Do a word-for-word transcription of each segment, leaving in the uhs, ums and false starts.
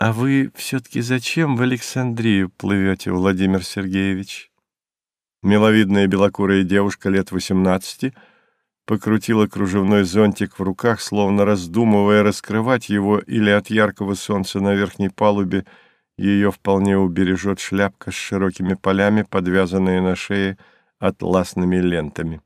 А вы все-таки зачем в Александрию плывете, Владимир Сергеевич? Миловидная белокурая девушка лет восемнадцати покрутила кружевной зонтик в руках, словно раздумывая, раскрывать его или от яркого солнца на верхней палубе ее вполне убережет шляпка с широкими полями, подвязанная на шее атласными лентами.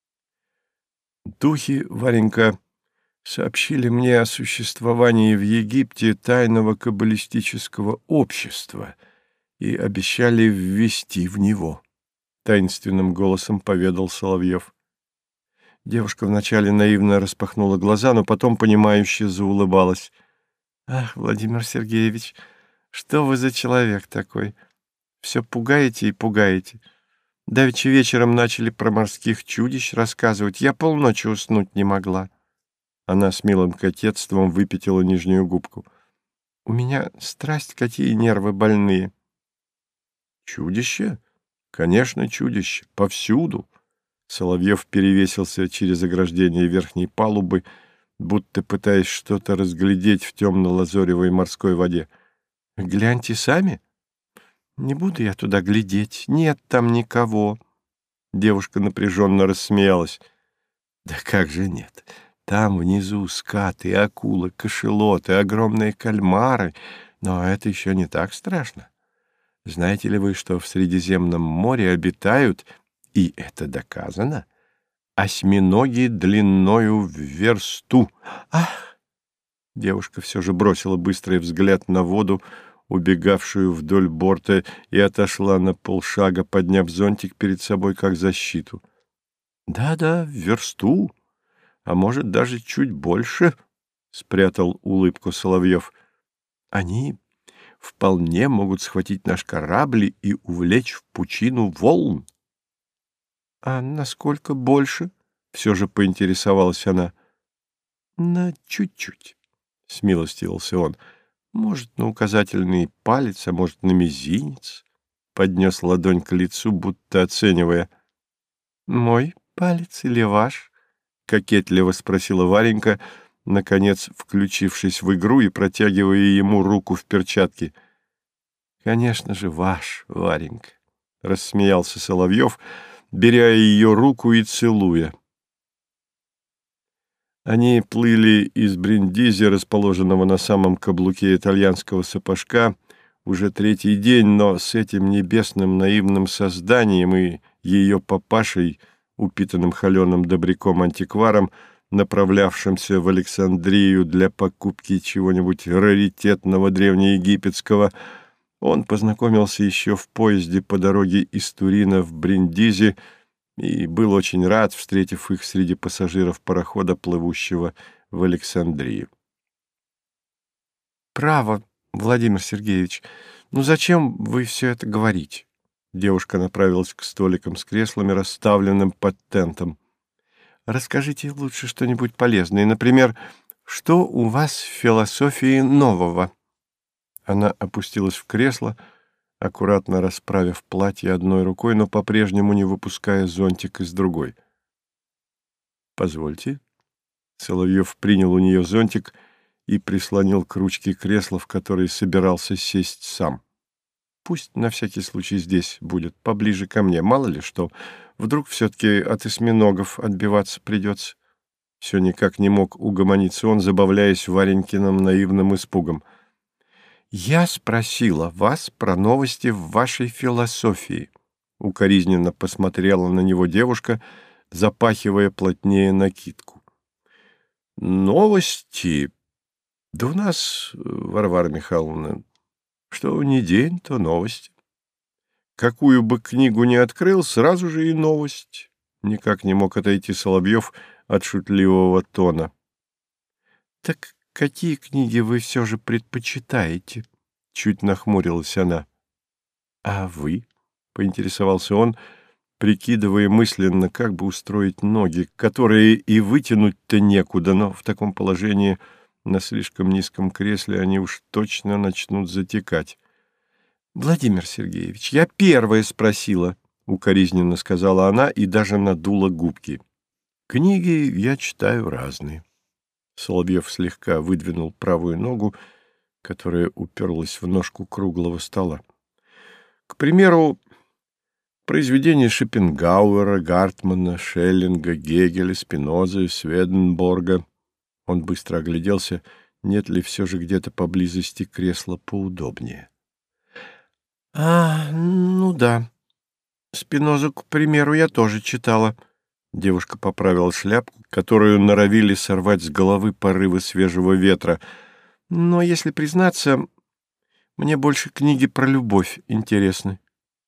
Духи, Варенька, сообщили мне о существовании в Египте тайного каббалистического общества и обещали ввести в него, — таинственным голосом поведал Соловьев. Девушка вначале наивно распахнула глаза, но потом, понимающе заулыбалась. — Ах, Владимир Сергеевич, что вы за человек такой? Все пугаете и пугаете. Давеча вечером начали про морских чудищ рассказывать. Я полночи уснуть не могла. Она с милым кокетством выпятила нижнюю губку. — У меня страсть, какие нервы больные. — Чудище? Конечно, чудище. Повсюду. Соловьев перевесился через ограждение верхней палубы, будто пытаясь что-то разглядеть в темно-лазоревой морской воде. — Гляньте сами. — Не буду я туда глядеть. Нет там никого. Девушка напряженно рассмеялась. — Да как же нет? Там внизу скаты, акулы, кашалоты, огромные кальмары. Но это еще не так страшно. Знаете ли вы, что в Средиземном море обитают, и это доказано, осьминоги длиною в версту? Ах! Девушка все же бросила быстрый взгляд на воду, убегавшую вдоль борта, и отошла на полшага, подняв зонтик перед собой как защиту. Да-да, в версту. А может, даже чуть больше, — спрятал улыбку Соловьев. Они вполне могут схватить наш корабль и увлечь в пучину волн. — А насколько больше? — все же поинтересовалась она. — На чуть-чуть, — смилостивился он. — Может, на указательный палец, а может, на мизинец. Поднес ладонь к лицу, будто оценивая. — Мой палец или ваш? — кокетливо спросила Варенька, наконец включившись в игру и протягивая ему руку в перчатке. — Конечно же, ваш, Варенька, — рассмеялся Соловьев, беря ее руку и целуя. Они плыли из Бриндизи, расположенного на самом каблуке итальянского сапожка, уже третий день, но с этим небесным наивным созданием и ее папашей, упитанным холеным добряком-антикваром, направлявшимся в Александрию для покупки чего-нибудь раритетного древнеегипетского, он познакомился еще в поезде по дороге из Турина в Бриндизи и был очень рад, встретив их среди пассажиров парохода, плывущего в Александрию. «Право, Владимир Сергеевич, ну зачем вы все это говорите?» Девушка направилась к столикам с креслами, расставленным под тентом. «Расскажите лучше что-нибудь полезное. Например, что у вас в философии нового?» Она опустилась в кресло, аккуратно расправив платье одной рукой, но по-прежнему не выпуская зонтик из другой. «Позвольте». Соловьев принял у нее зонтик и прислонил к ручке кресла, в которое собирался сесть сам. «Пусть на всякий случай здесь будет, поближе ко мне, мало ли что. Вдруг все-таки от осьминогов отбиваться придется». Все никак не мог угомониться он, забавляясь Варенькиным наивным испугом. «Я спросила вас про новости в вашей философии», — укоризненно посмотрела на него девушка, запахивая плотнее накидку. «Новости? Да у нас, Варвара Михайловна, что ни день, то новости. Какую бы книгу ни открыл, сразу же и новость». Никак не мог отойти Соловьев от шутливого тона. «Так какие книги вы все же предпочитаете?» — чуть нахмурилась она. «А вы?» — поинтересовался он, прикидывая мысленно, как бы устроить ноги, которые и вытянуть-то некуда, но в таком положении на слишком низком кресле они уж точно начнут затекать. «Владимир Сергеевич, я первая спросила», — укоризненно сказала она и даже надула губки. «Книги я читаю разные». Соловьев слегка выдвинул правую ногу, которая уперлась в ножку круглого стола. К примеру, произведения Шопенгауэра, Гартмана, Шеллинга, Гегеля, Спинозы, Сведенборга. Он быстро огляделся, нет ли все же где-то поблизости кресла поудобнее. — А, ну да. Спинозу, к примеру, я тоже читала. Девушка поправила шляпку, которую норовили сорвать с головы порывы свежего ветра. Но, если признаться, мне больше книги про любовь интересны.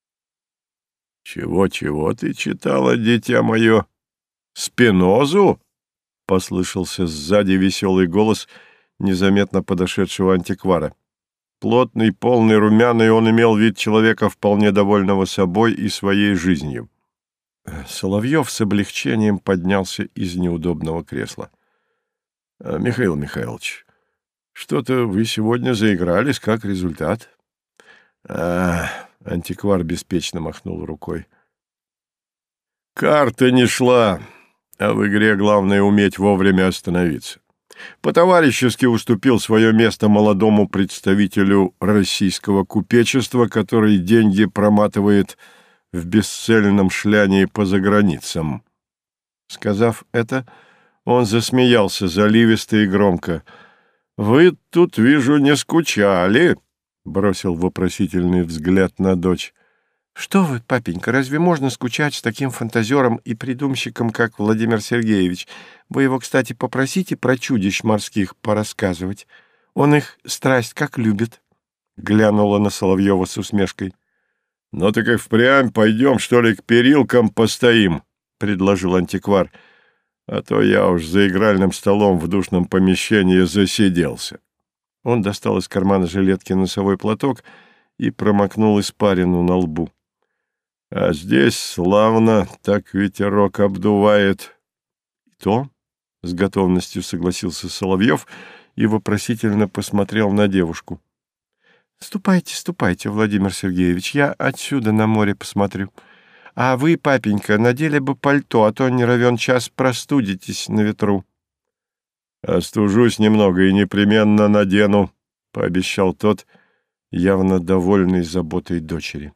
«Чего-чего ты читала, дитя мое? Спинозу?» — послышался сзади веселый голос незаметно подошедшего антиквара. Плотный, полный, румяный, он имел вид человека, вполне довольного собой и своей жизнью. Соловьев с облегчением поднялся из неудобного кресла. — Михаил Михайлович, что-то вы сегодня заигрались, как результат? — А, антиквар беспечно махнул рукой. — Карта не шла, а в игре главное уметь вовремя остановиться. По-товарищески уступил свое место молодому представителю российского купечества, который деньги проматывает в бесцельном шлянии по заграницам. Сказав это, он засмеялся заливисто и громко. — Вы тут, вижу, не скучали? — бросил вопросительный взгляд на дочь. — Что вы, папенька, разве можно скучать с таким фантазером и придумщиком, как Владимир Сергеевич? Вы его, кстати, попросите про чудищ морских порассказывать. Он их страсть как любит. Глянула на Соловьева с усмешкой. — Ну так и впрямь пойдем, что ли, к перилкам постоим, — предложил антиквар. — А то я уж за игральным столом в душном помещении засиделся. Он достал из кармана жилетки носовой платок и промокнул испарину на лбу. — А здесь славно, так ветерок обдувает. — И то, — с готовностью согласился Соловьев и вопросительно посмотрел на девушку. — Ступайте, ступайте, Владимир Сергеевич, я отсюда на море посмотрю. А вы, папенька, надели бы пальто, а то не равен час простудитесь на ветру. — Остужусь немного и непременно надену, — пообещал тот, явно довольный заботой дочери.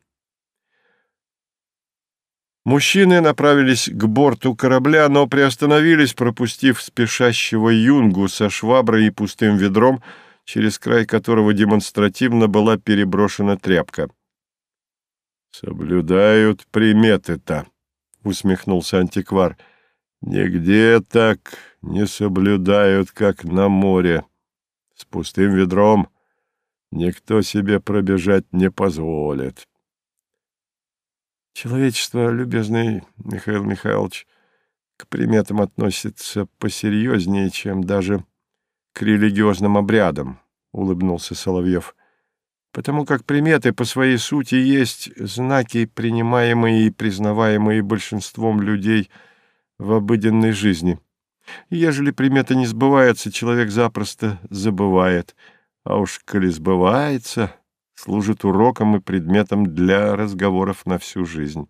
Мужчины направились к борту корабля, но приостановились, пропустив спешащего юнгу со шваброй и пустым ведром, через край которого демонстративно была переброшена тряпка. «Соблюдают приметы-то», — усмехнулся антиквар. «Нигде так не соблюдают, как на море. С пустым ведром никто себе пробежать не позволит». Человечество, любезный Михаил Михайлович, к приметам относится посерьезнее, чем даже к религиозным обрядам, — улыбнулся Соловьев, — потому как приметы по своей сути есть знаки, принимаемые и признаваемые большинством людей в обыденной жизни. И ежели примета не сбывается, человек запросто забывает, а уж коли сбывается, служит уроком и предметом для разговоров на всю жизнь.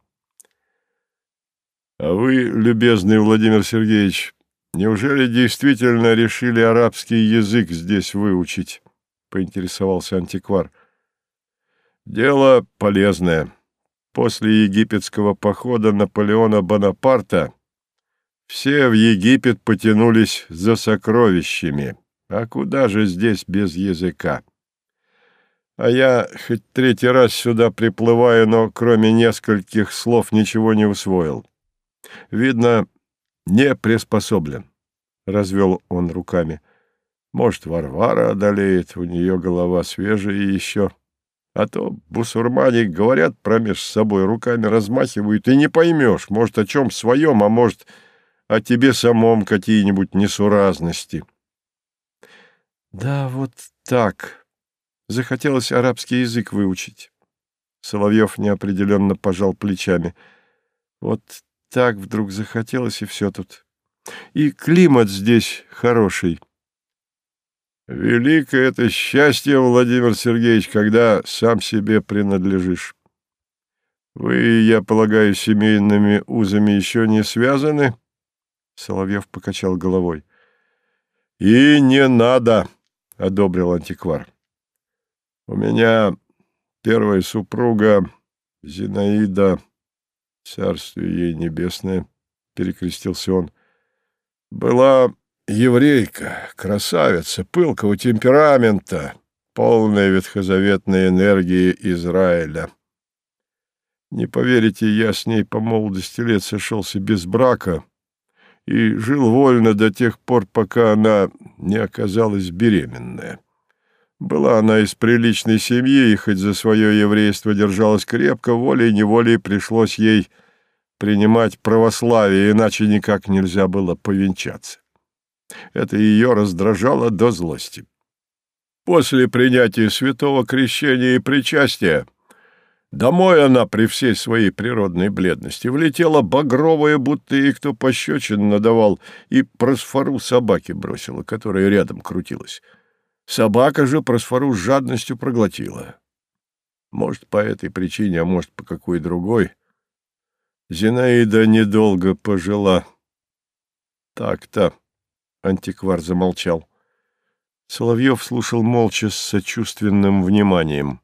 — А вы, любезный Владимир Сергеевич, неужели действительно решили арабский язык здесь выучить? — поинтересовался антиквар. — Дело полезное. После египетского похода Наполеона Бонапарта все в Египет потянулись за сокровищами. А куда же здесь без языка? А я хоть третий раз сюда приплываю, но кроме нескольких слов ничего не усвоил. Видно, не приспособлен, — развел он руками. Может, Варвара одолеет, у нее голова свежая еще. А то бусурмане говорят промеж собой, руками размахивают, и не поймешь, может, о чем своем, а может, о тебе самом какие-нибудь несуразности. Да, вот так. Захотелось арабский язык выучить. Соловьев неопределенно пожал плечами. Вот так вдруг захотелось, и все тут. И климат здесь хороший. Великое это счастье, Владимир Сергеевич, когда сам себе принадлежишь. Вы, я полагаю, семейными узами еще не связаны? Соловьев покачал головой. И не надо, — одобрил антиквар. У меня первая супруга Зинаида, царствие ей небесное, — перекрестился он, — была еврейка, красавица, пылкого темперамента, полная ветхозаветной энергии Израиля. Не поверите, я с ней по молодости лет сошелся без брака и жил вольно до тех пор, пока она не оказалась беременная. Была она из приличной семьи, и хоть за свое еврейство держалась крепко, волей-неволей пришлось ей принимать православие, иначе никак нельзя было повенчаться. Это ее раздражало до злости. После принятия святого крещения и причастия домой она при всей своей природной бледности влетела багровая, будто ей кто пощечин надавал, и просфору собаки бросила, которая рядом крутилась. Собака же просфору с жадностью проглотила. Может, по этой причине, а может, по какой другой. Зинаида недолго пожила. Так-то, — антиквар замолчал. Соловьев слушал молча с сочувственным вниманием.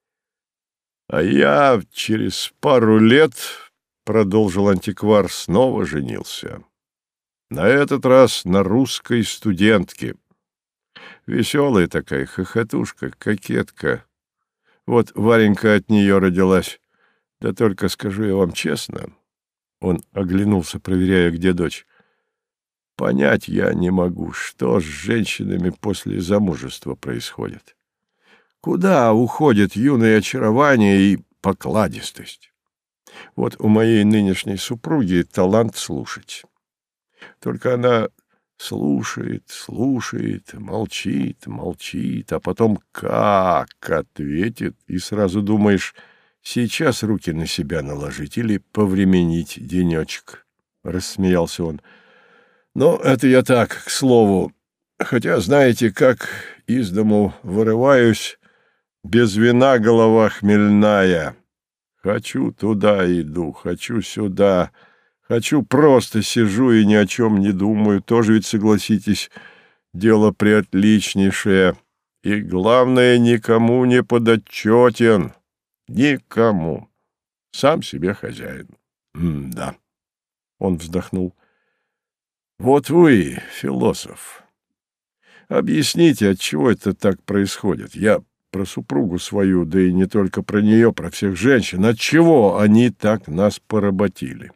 — А я через пару лет, — продолжил антиквар, — снова женился. На этот раз на русской студентке. Веселая такая хохотушка, кокетка. Вот Варенька от нее родилась. Да только скажу я вам честно, он оглянулся, проверяя, где дочь. Понять я не могу, что с женщинами после замужества происходит. Куда уходит юное очарование и покладистость? Вот у моей нынешней супруги талант слушать. Только она слушает, слушает, молчит, молчит, а потом как ответит, и сразу думаешь, сейчас руки на себя наложить или повременить денечек. Рассмеялся он. Но это я так, к слову. Хотя, знаете, как из дому вырываюсь, без вина голова хмельная. Хочу туда иду, хочу сюда. Хочу просто сижу и ни о чем не думаю. Тоже ведь, согласитесь, дело приотличнейшее. И, главное, никому не подотчетен. Никому. Сам себе хозяин. М-да. Он вздохнул. Вот вы, философ. Объясните, отчего это так происходит? Я про супругу свою, да и не только про нее, про всех женщин. Отчего они так нас поработили?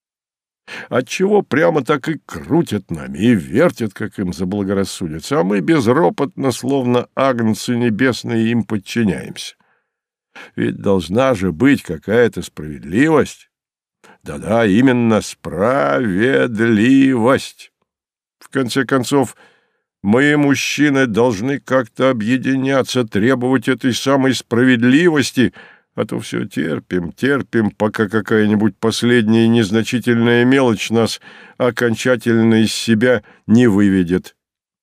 Отчего прямо так и крутят нами, и вертят, как им заблагорассудится, а мы безропотно, словно агнцы небесные, им подчиняемся? Ведь должна же быть какая-то справедливость. Да-да, именно справедливость. В конце концов, мы, мужчины, должны как-то объединяться, требовать этой самой справедливости, а то все терпим, терпим, пока какая-нибудь последняя незначительная мелочь нас окончательно из себя не выведет.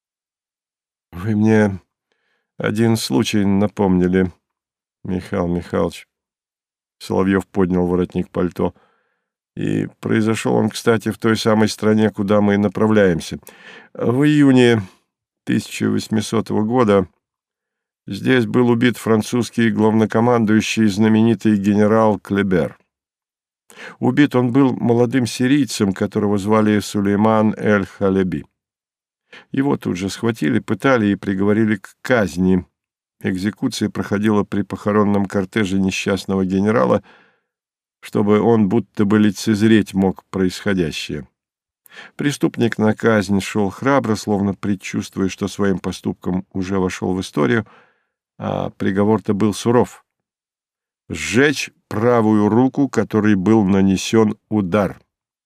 Вы мне один случай напомнили, Михаил Михайлович. Соловьев поднял воротник пальто. И произошел он, кстати, в той самой стране, куда мы направляемся. В июне тысяча восьмисотого года здесь был убит французский главнокомандующий, знаменитый генерал Клебер. Убит он был молодым сирийцем, которого звали Сулейман эль-Халеби. Его тут же схватили, пытали и приговорили к казни. Экзекуция проходила при похоронном кортеже несчастного генерала, чтобы он будто бы лицезреть мог происходящее. Преступник на казнь шел храбро, словно предчувствуя, что своим поступком уже вошел в историю, а приговор-то был суров — сжечь правую руку, которой был нанесен удар.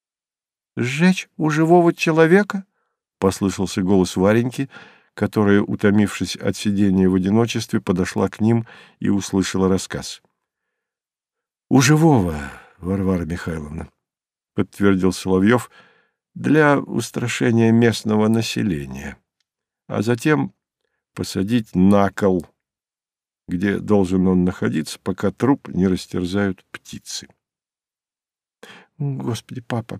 «Сжечь у живого человека?» — послышался голос Вареньки, которая, утомившись от сидения в одиночестве, подошла к ним и услышала рассказ. «У живого, Варвара Михайловна», — подтвердил Соловьев, — «для устрашения местного населения, а затем посадить на кол, где должен он находиться, пока труп не растерзают птицы». «Господи, папа,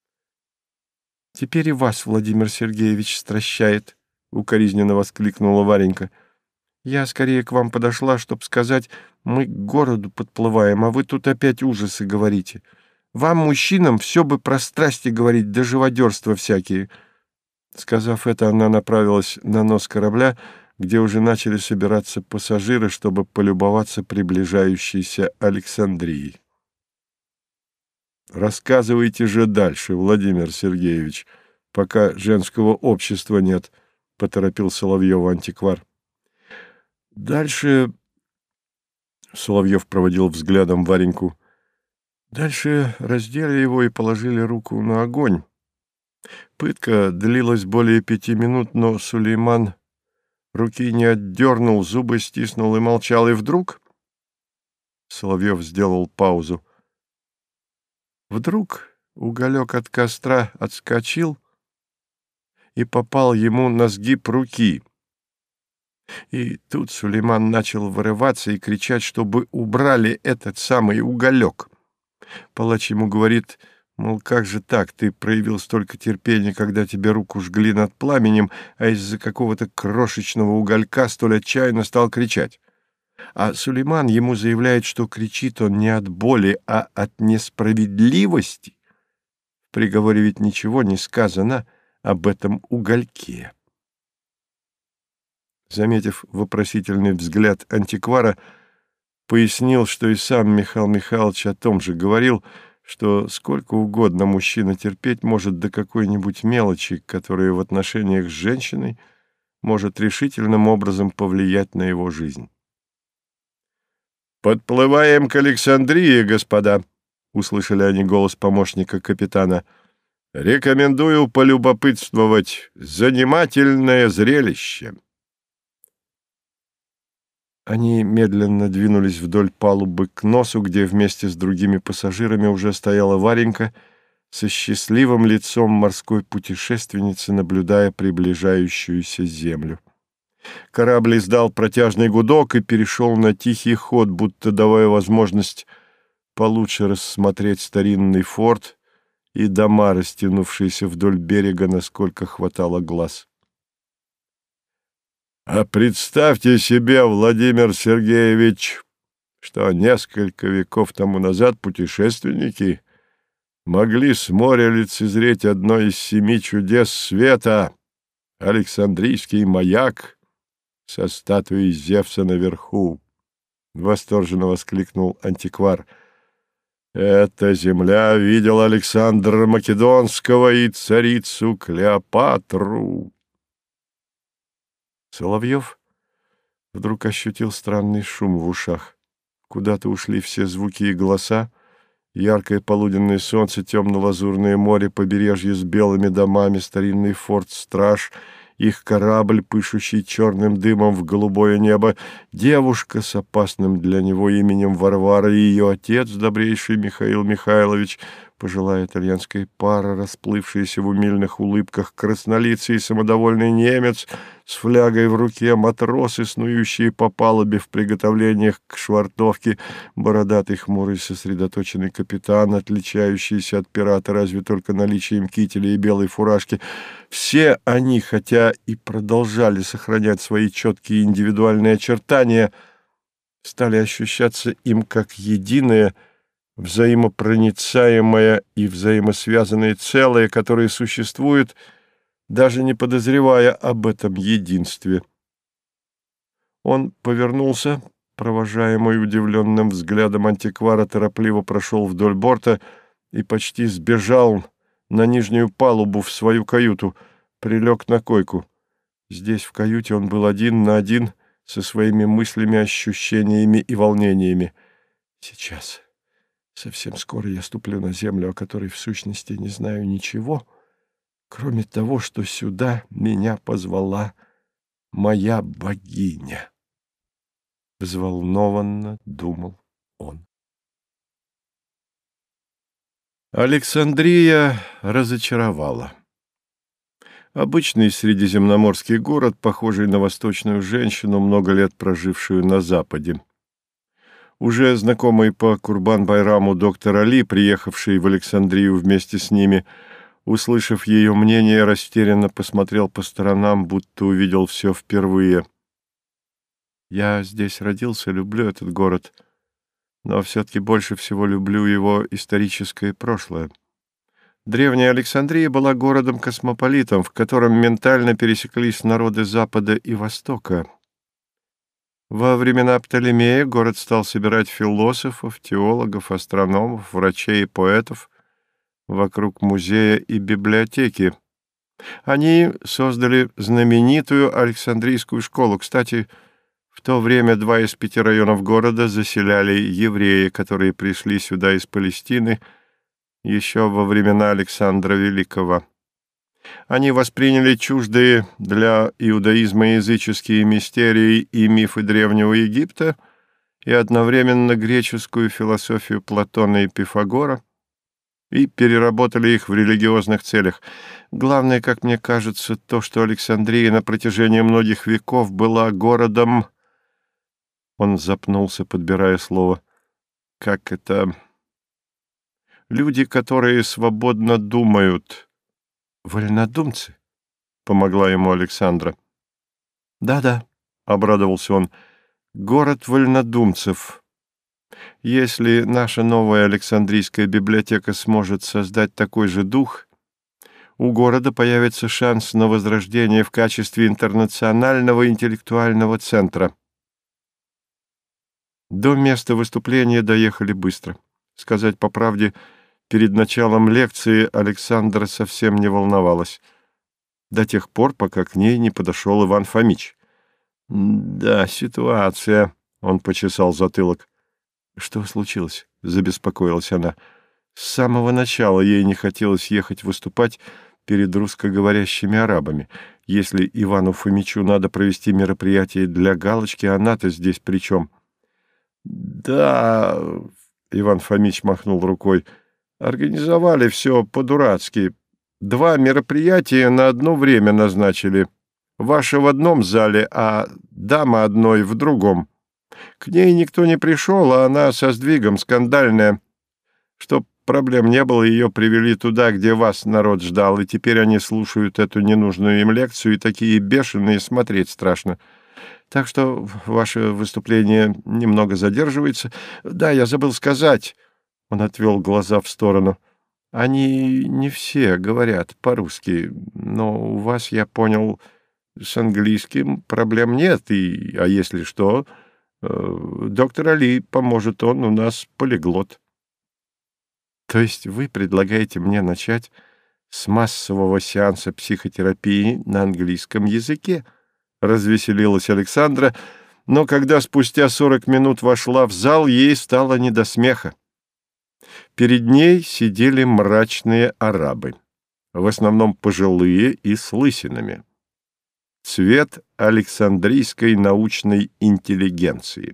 теперь и вас Владимир Сергеевич стращает», — укоризненно воскликнула Варенька. Я скорее к вам подошла, чтобы сказать, мы к городу подплываем, а вы тут опять ужасы говорите. Вам, мужчинам, все бы про страсти говорить, да живодерства всякие». Сказав это, она направилась на нос корабля, где уже начали собираться пассажиры, чтобы полюбоваться приближающейся Александрией. «Рассказывайте же дальше, Владимир Сергеевич, пока женского общества нет», — поторопил Соловьева антиквар. «Дальше...» — Соловьев проводил взглядом Вареньку. «Дальше раздели его и положили руку на огонь. Пытка длилась более пяти минут, но Сулейман руки не отдернул, зубы стиснул и молчал. И вдруг...» Соловьев сделал паузу. Вдруг уголек от костра отскочил и попал ему на сгиб руки. И тут Сулейман начал вырываться и кричать, чтобы убрали этот самый уголек. Палач ему говорит, мол, как же так, ты проявил столько терпения, когда тебе руку жгли над пламенем, а из-за какого-то крошечного уголька столь отчаянно стал кричать. А Сулейман ему заявляет, что кричит он не от боли, а от несправедливости. В приговоре ведь ничего не сказано об этом угольке. Заметив вопросительный взгляд антиквара, пояснил, что и сам Михаил Михайлович о том же говорил, что сколько угодно мужчина терпеть может до какой-нибудь мелочи, которая в отношениях с женщиной может решительным образом повлиять на его жизнь. «Подплываем к Александрии, господа!» — услышали они голос помощника капитана. «Рекомендую полюбопытствовать. Занимательное зрелище!» Они медленно двинулись вдоль палубы к носу, где вместе с другими пассажирами уже стояла Варенька со счастливым лицом морской путешественницы, наблюдая приближающуюся землю. Корабль издал протяжный гудок и перешел на тихий ход, будто давая возможность получше рассмотреть старинный форт и дома, растянувшиеся вдоль берега, насколько хватало глаз. А представьте себе, Владимир Сергеевич, что несколько веков тому назад путешественники могли с моря лицезреть одно из семи чудес света — Александрийский маяк со статуей Зевса наверху. Восторженно воскликнул антиквар. «Эта земля видела Александра Македонского и царицу Клеопатру». Соловьев вдруг ощутил странный шум в ушах. Куда-то ушли все звуки и голоса. Яркое полуденное солнце, темно-лазурное море, побережье с белыми домами, старинный форт-страж, их корабль, пышущий черным дымом в голубое небо, девушка с опасным для него именем Варвара и ее отец, добрейший Михаил Михайлович, пожилая итальянская пара, расплывшаяся в умильных улыбках, краснолицый и самодовольный немец с флягой в руке, матросы, снующие по палубе в приготовлениях к швартовке, бородатый, хмурый, сосредоточенный капитан, отличающийся от пирата разве только наличием кителя и белой фуражки. Все они, хотя и продолжали сохранять свои четкие индивидуальные очертания, стали ощущаться им как единое, взаимопроницаемое и взаимосвязанное целое, которое существует, даже не подозревая об этом единстве. Он повернулся, провожаемый удивленным взглядом антиквара, торопливо прошел вдоль борта и почти сбежал на нижнюю палубу в свою каюту, прилег на койку. Здесь, в каюте, он был один на один со своими мыслями, ощущениями и волнениями. Сейчас... Совсем скоро я ступлю на землю, о которой в сущности не знаю ничего, кроме того, что сюда меня позвала моя богиня. Взволнованно думал он. Александрия разочаровала. Обычный средиземноморский город, похожий на восточную женщину, много лет прожившую на Западе. Уже знакомый по Курбан-Байраму доктор Али, приехавший в Александрию вместе с ними, услышав ее мнение, растерянно посмотрел по сторонам, будто увидел все впервые. Я здесь родился, люблю этот город, но все-таки больше всего люблю его историческое прошлое. Древняя Александрия была городом-космополитом, в котором ментально пересеклись народы Запада и Востока. Во времена Птолемея город стал собирать философов, теологов, астрономов, врачей и поэтов вокруг музея и библиотеки. Они создали знаменитую Александрийскую школу. Кстати, в то время два из пяти районов города заселяли евреи, которые пришли сюда из Палестины еще во времена Александра Великого. Они восприняли чуждые для иудаизма языческие мистерии и мифы Древнего Египта и одновременно греческую философию Платона и Пифагора и переработали их в религиозных целях. Главное, как мне кажется, то, что Александрия на протяжении многих веков была городом... Он запнулся, подбирая слово. Как это... Люди, которые свободно думают... «Вольнодумцы», — помогла ему Александра. «Да-да», — обрадовался он, — «город вольнодумцев. Если наша новая Александрийская библиотека сможет создать такой же дух, у города появится шанс на возрождение в качестве интернационального интеллектуального центра». До места выступления доехали быстро. Сказать по правде, перед началом лекции Александра совсем не волновалась. До тех пор, пока к ней не подошел Иван Фомич. «Да, ситуация», — он почесал затылок. «Что случилось?» — забеспокоилась она. С самого начала ей не хотелось ехать выступать перед русскоговорящими арабами. Если Ивану Фомичу надо провести мероприятие для галочки, она-то здесь при чем? «Да», — Иван Фомич махнул рукой, — «организовали все по-дурацки. Два мероприятия на одно время назначили. Ваше в одном зале, а дама одной в другом. К ней никто не пришел, а она со сдвигом скандальная. Чтоб проблем не было, ее привели туда, где вас народ ждал, и теперь они слушают эту ненужную им лекцию, и такие бешеные, смотреть страшно. Так что ваше выступление немного задерживается. Да, я забыл сказать». Он отвел глаза в сторону. «Они не все говорят по-русски, но у вас, я понял, с английским проблем нет, и, а если что, доктор Али поможет, он у нас полиглот». «То есть вы предлагаете мне начать с массового сеанса психотерапии на английском языке?» — развеселилась Александра, но когда спустя сорок минут вошла в зал, ей стало не до смеха. Перед ней сидели мрачные арабы, в основном пожилые и с лысинами. Цвет Александрийской научной интеллигенции.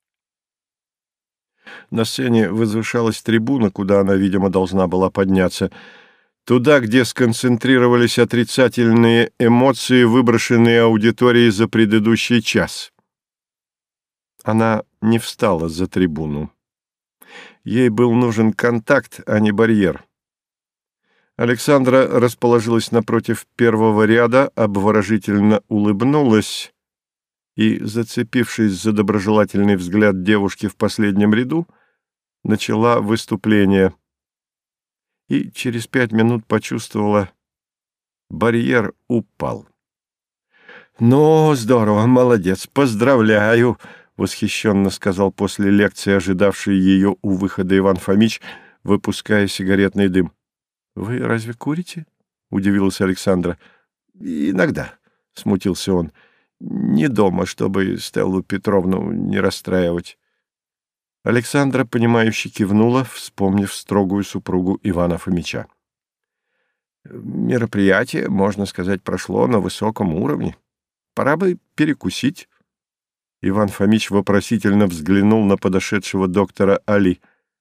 На сцене возвышалась трибуна, куда она, видимо, должна была подняться, туда, где сконцентрировались отрицательные эмоции, выброшенные аудиторией за предыдущий час. Она не встала за трибуну. Ей был нужен контакт, а не барьер. Александра расположилась напротив первого ряда, обворожительно улыбнулась и, зацепившись за доброжелательный взгляд девушки в последнем ряду, начала выступление. И через пять минут почувствовала, барьер упал. «Ну, здорово, молодец, поздравляю!» — восхищенно сказал после лекции ожидавший ее у выхода Иван Фомич, выпуская сигаретный дым. «Вы разве курите?» — удивилась Александра. «Иногда», — смутился он. «Не дома, чтобы Стеллу Петровну не расстраивать». Александра, понимающе кивнула, вспомнив строгую супругу Ивана Фомича. «Мероприятие, можно сказать, прошло на высоком уровне. Пора бы перекусить». Иван Фомич вопросительно взглянул на подошедшего доктора Али.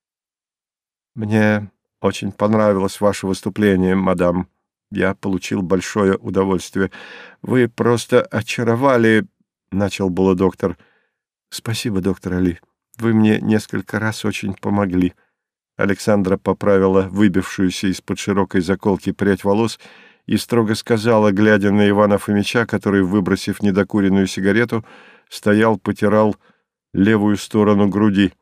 «Мне очень понравилось ваше выступление, мадам. Я получил большое удовольствие. Вы просто очаровали...» — начал было доктор. «Спасибо, доктор Али. Вы мне несколько раз очень помогли». Александра поправила выбившуюся из-под широкой заколки прядь волос и строго сказала, глядя на Ивана Фомича, который, выбросив недокуренную сигарету, стоял, потирал левую сторону груди.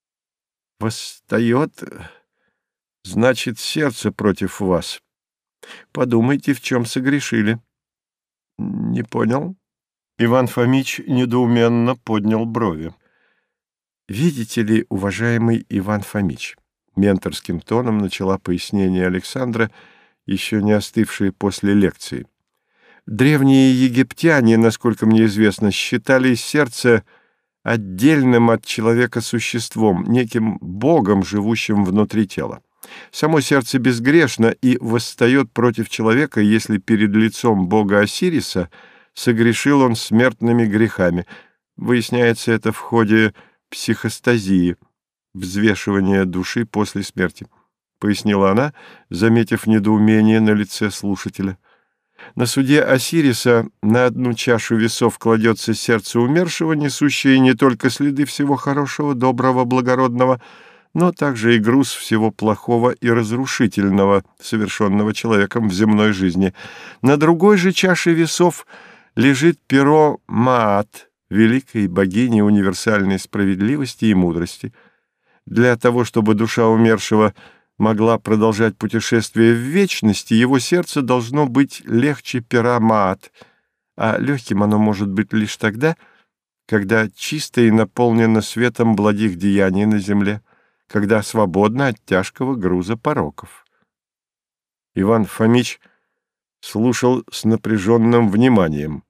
«Восстает, значит, сердце против вас. Подумайте, в чем согрешили». «Не понял?» Иван Фомич недоуменно поднял брови. «Видите ли, уважаемый Иван Фомич», — менторским тоном начала пояснение Александра, еще не остывшие после лекции. «Древние египтяне, насколько мне известно, считали сердце отдельным от человека существом, неким богом, живущим внутри тела. Само сердце безгрешно и восстает против человека, если перед лицом бога Осириса согрешил он смертными грехами. Выясняется это в ходе психостазии, взвешивания души после смерти», — пояснила она, заметив недоумение на лице слушателя. «На суде Осириса на одну чашу весов кладется сердце умершего, несущее не только следы всего хорошего, доброго, благородного, но также и груз всего плохого и разрушительного, совершенного человеком в земной жизни. На другой же чаше весов лежит перо Маат, великой богини универсальной справедливости и мудрости. Для того, чтобы душа умершего могла продолжать путешествие в вечности, его сердце должно быть легче пера Маат, а легким оно может быть лишь тогда, когда чисто и наполнено светом благих деяний на земле, когда свободно от тяжкого груза пороков». Иван Фомич слушал с напряженным вниманием.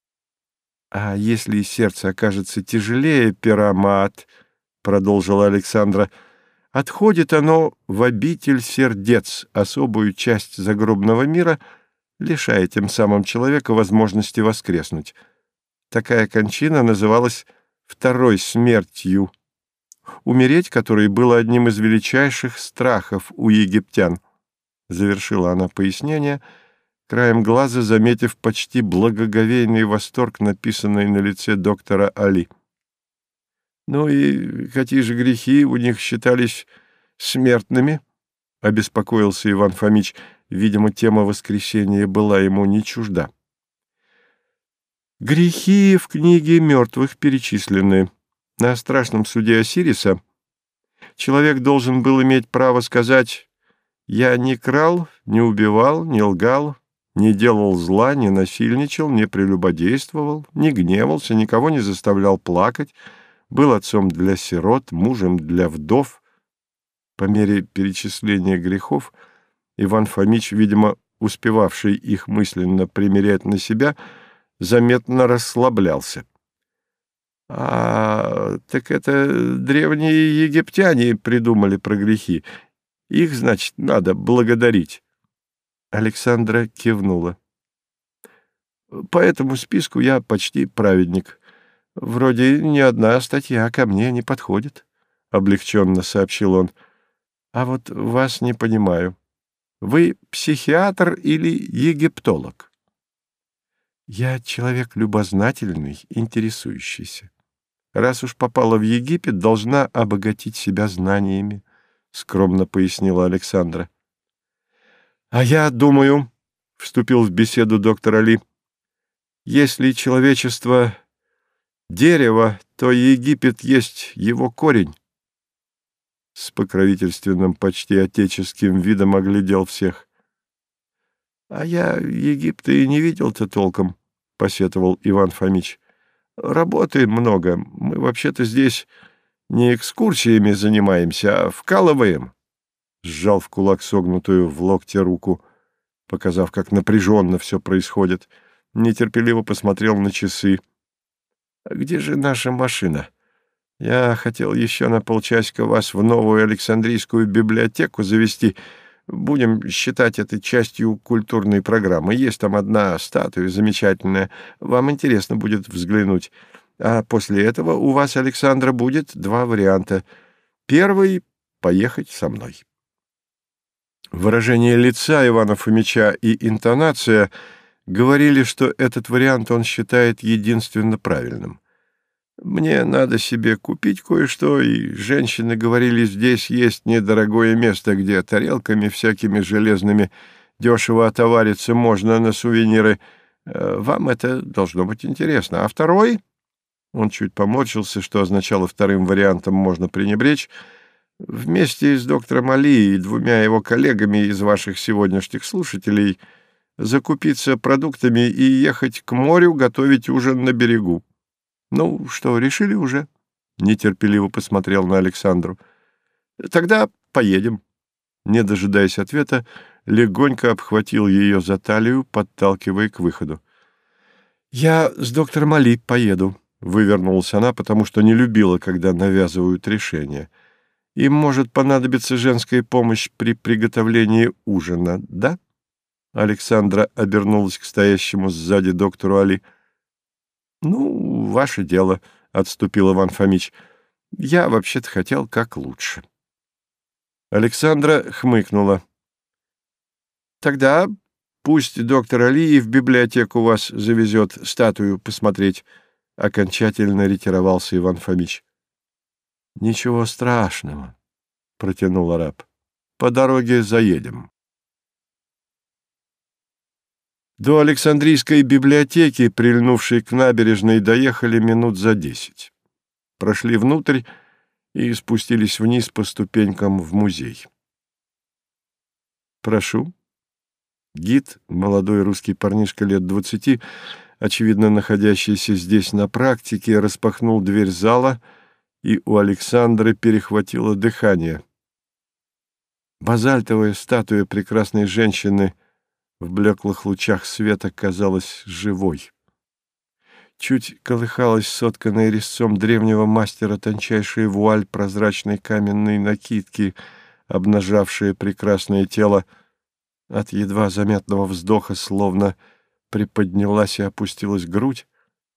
«А если сердце окажется тяжелее пера Маат, — продолжила Александра, — отходит оно в обитель сердец, особую часть загробного мира, лишая тем самым человека возможности воскреснуть. Такая кончина называлась второй смертью, умереть которой было одним из величайших страхов у египтян», — завершила она пояснение, краем глаза заметив почти благоговейный восторг, написанный на лице доктора Али. «Ну и какие же грехи у них считались смертными?» — обеспокоился Иван Фомич. Видимо, тема воскресения была ему не чужда. «Грехи в книге мертвых перечислены. На страшном суде Осириса человек должен был иметь право сказать: «Я не крал, не убивал, не лгал, не делал зла, не насильничал, не прелюбодействовал, не гневался, никого не заставлял плакать, был отцом для сирот, мужем для вдов». По мере перечисления грехов Иван Фомич, видимо, успевавший их мысленно примерять на себя, заметно расслаблялся. «А, так это древние египтяне придумали про грехи. Их, значит, надо благодарить». Александра кивнула. «По этому списку я почти праведник. Вроде ни одна статья ко мне не подходит», — облегченно сообщил он. «А вот вас не понимаю. Вы психиатр или египтолог?» «Я человек любознательный, интересующийся. Раз уж попала в Египет, должна обогатить себя знаниями», — скромно пояснила Александра. «А я думаю, — вступил в беседу доктор Али, — если человечество — дерево, то Египет есть его корень». С покровительственным, почти отеческим видом оглядел всех. «А я Египта и не видел-то толком», — посетовал Иван Фомич. «Работы много. Мы вообще-то здесь не экскурсиями занимаемся, а вкалываем». Сжал в кулак согнутую в локте руку, показав, как напряженно все происходит. Нетерпеливо посмотрел на часы. «А где же наша машина? Я хотел еще на полчасика вас в новую Александрийскую библиотеку завести. Будем считать это частью культурной программы. Есть там одна статуя замечательная. Вам интересно будет взглянуть. А после этого у вас, Александра, будет два варианта. Первый — поехать со мной». Выражение лица Ивана Фомича и интонация говорили, что этот вариант он считает единственно правильным. «Мне надо себе купить кое-что, и женщины говорили, здесь есть недорогое место, где тарелками всякими железными дешево отовариться можно на сувениры. Вам это должно быть интересно. А второй Он чуть поморщился, что означало вторым вариантом можно пренебречь. Вместе с доктором Али и двумя его коллегами из ваших сегодняшних слушателей закупиться продуктами и ехать к морю готовить ужин на берегу. Ну, что, решили уже? Нетерпеливо посмотрел на Александру. Тогда поедем. Не дожидаясь ответа, легонько обхватил ее за талию, подталкивая к выходу. «Я с доктором Али поеду», — вывернулась она, потому что не любила, когда навязывают решение. «Им может понадобиться женская помощь при приготовлении ужина, да?» Александра обернулась к стоящему сзади доктору Али. «Ну, ваше дело», — отступил Иван Фомич. «Я вообще-то хотел как лучше». Александра хмыкнула. «Тогда пусть доктор Али в библиотеку вас завезет статую посмотреть», — окончательно ретировался Иван Фомич. «Ничего страшного», — протянул араб. «По дороге заедем». До Александрийской библиотеки, прильнувшей к набережной, доехали минут за десять. Прошли внутрь и спустились вниз по ступенькам в музей. «Прошу». Гид, молодой русский парнишка лет двадцати, очевидно находящийся здесь на практике, распахнул дверь зала, и у Александры перехватило дыхание. Базальтовая статуя прекрасной женщины в блеклых лучах света казалась живой. Чуть колыхалась сотканная резцом древнего мастера тончайшая вуаль прозрачной каменной накидки, обнажавшая прекрасное тело. От едва заметного вздоха словно приподнялась и опустилась грудь.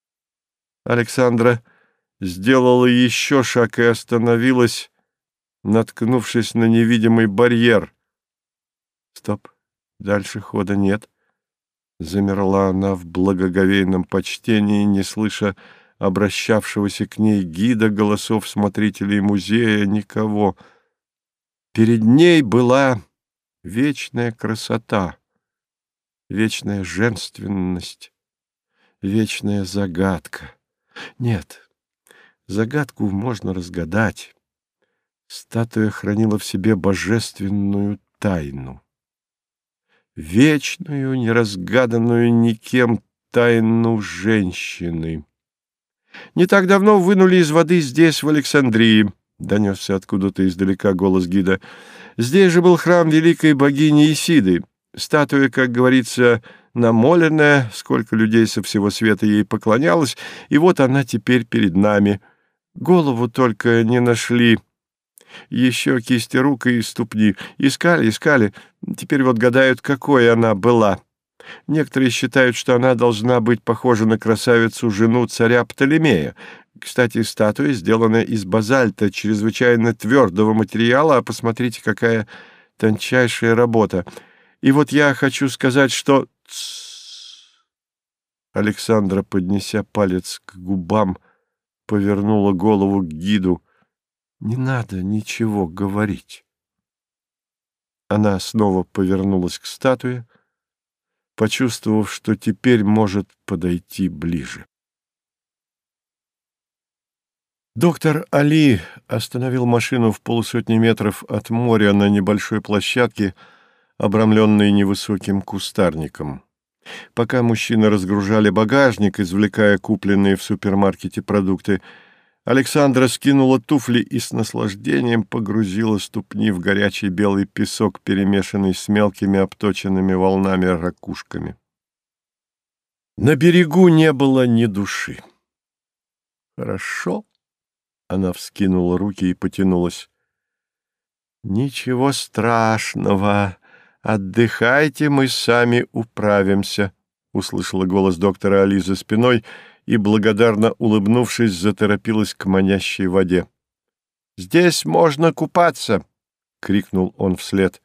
Александра сделала еще шаг и остановилась, наткнувшись на невидимый барьер. Стоп, дальше хода нет. Замерла она в благоговейном почтении, не слыша обращавшегося к ней гида, голосов смотрителей музея, никого. Перед ней была вечная красота, вечная женственность, вечная загадка. Нет, загадку можно разгадать. Статуя хранила в себе божественную тайну. Вечную, неразгаданную никем тайну женщины. «Не так давно вынули из воды здесь, в Александрии», — донесся откуда-то издалека голос гида. «Здесь же был храм великой богини Исиды. Статуя, как говорится, намоленная, сколько людей со всего света ей поклонялось, и вот она теперь перед нами. Голову только не нашли». Еще кисти рук и ступни. Искали, искали. Теперь вот гадают, какой она была. Некоторые считают, что она должна быть похожа на красавицу, жену царя Птолемея. Кстати, статуя сделана из базальта, чрезвычайно твердого материала, а посмотрите, какая тончайшая работа. И вот я хочу сказать, что... Александра, поднеся палец к губам, повернула голову к гиду. «Не надо ничего говорить». Она снова повернулась к статуе, почувствовав, что теперь может подойти ближе. Доктор Али остановил машину в полусотни метров от моря на небольшой площадке, обрамленной невысоким кустарником. Пока мужчины разгружали багажник, извлекая купленные в супермаркете продукты, Александра скинула туфли и с наслаждением погрузила ступни в горячий белый песок, перемешанный с мелкими обточенными волнами ракушками. На берегу не было ни души. «Хорошо», — она вскинула руки и потянулась. «Ничего страшного, отдыхайте, мы сами управимся», — услышала голос доктора Али за спиной, и, благодарно улыбнувшись, заторопилась к манящей воде. «Здесь можно купаться!» — крикнул он вслед.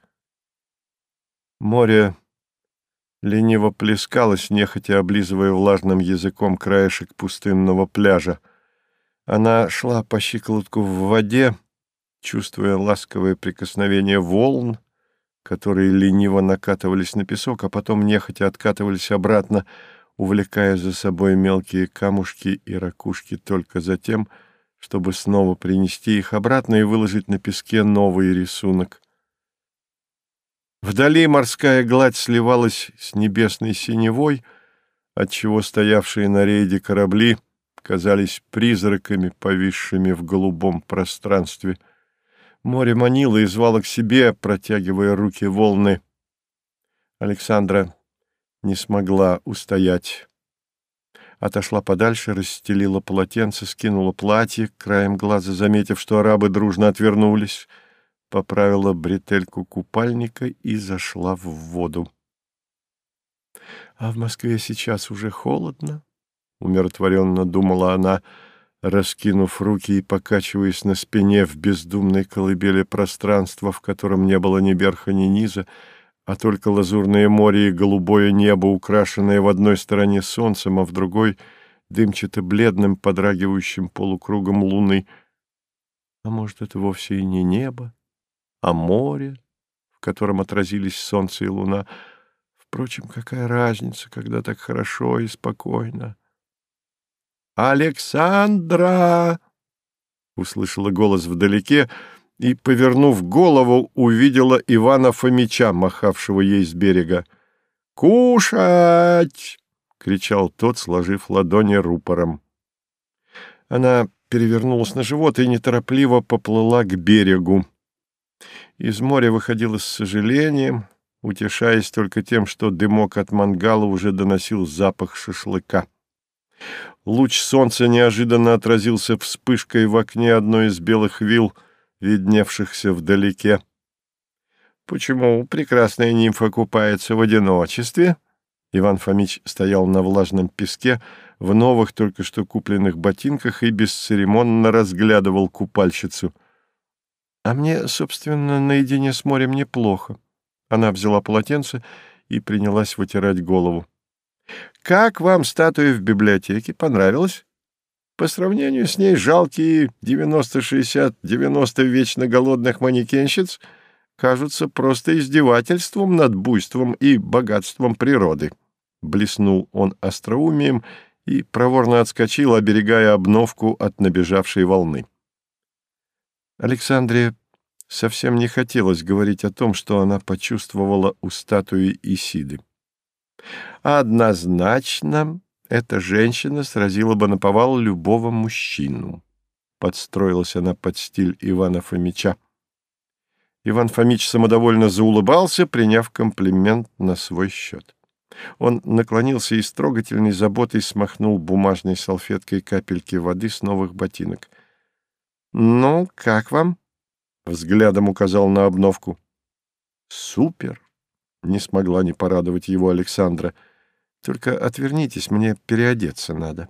Море лениво плескалось, нехотя облизывая влажным языком краешек пустынного пляжа. Она шла по щиколотку в воде, чувствуя ласковое прикосновение волн, которые лениво накатывались на песок, а потом нехотя откатывались обратно, увлекая за собой мелкие камушки и ракушки только за тем, чтобы снова принести их обратно и выложить на песке новый рисунок. Вдали морская гладь сливалась с небесной синевой, отчего стоявшие на рейде корабли казались призраками, повисшими в голубом пространстве. Море манило и звало к себе, протягивая руки волны. Александра не смогла устоять. Отошла подальше, расстелила полотенце, скинула платье, краем глаза заметив, что арабы дружно отвернулись, поправила бретельку купальника и зашла в воду. — А в Москве сейчас уже холодно, — умиротворенно думала она, раскинув руки и покачиваясь на спине в бездумной колыбели пространства, в котором не было ни верха, ни низа, а только лазурное море и голубое небо, украшенное в одной стороне солнцем, а в другой — дымчато-бледным, подрагивающим полукругом луны. А может, это вовсе и не небо, а море, в котором отразились солнце и луна. Впрочем, какая разница, когда так хорошо и спокойно? «Александра!» — услышала голос вдалеке, и, повернув голову, увидела Ивана Фомича, махавшего ей с берега. «Кушать!» — кричал тот, сложив ладони рупором. Она перевернулась на живот и неторопливо поплыла к берегу. Из моря выходила с сожалением, утешаясь только тем, что дымок от мангала уже доносил запах шашлыка. Луч солнца неожиданно отразился вспышкой в окне одной из белых вилл, видневшихся вдалеке. «Почему прекрасная нимфа купается в одиночестве?» Иван Фомич стоял на влажном песке в новых, только что купленных ботинках и бесцеремонно разглядывал купальщицу. «А мне, собственно, наедине с морем неплохо». Она взяла полотенце и принялась вытирать голову. «Как вам статуя в библиотеке? Понравилась? По сравнению с ней жалкие девяносто-шестьдесят-девяносто вечно голодных манекенщиц кажутся просто издевательством над буйством и богатством природы». Блеснул он остроумием и проворно отскочил, оберегая обновку от набежавшей волны. Александре совсем не хотелось говорить о том, что она почувствовала у статуи Исиды. «Однозначно, эта женщина сразила бы наповал любого мужчину», — подстроилась она под стиль Ивана Фомича. Иван Фомич самодовольно заулыбался, приняв комплимент на свой счет. Он наклонился и с трогательной заботой смахнул бумажной салфеткой капельки воды с новых ботинок. «Ну, как вам?» — взглядом указал на обновку. «Супер!» — не смогла не порадовать его Александра. «Только отвернитесь, мне переодеться надо».